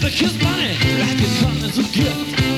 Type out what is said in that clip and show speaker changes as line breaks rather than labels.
kiss money like it comes as a gift.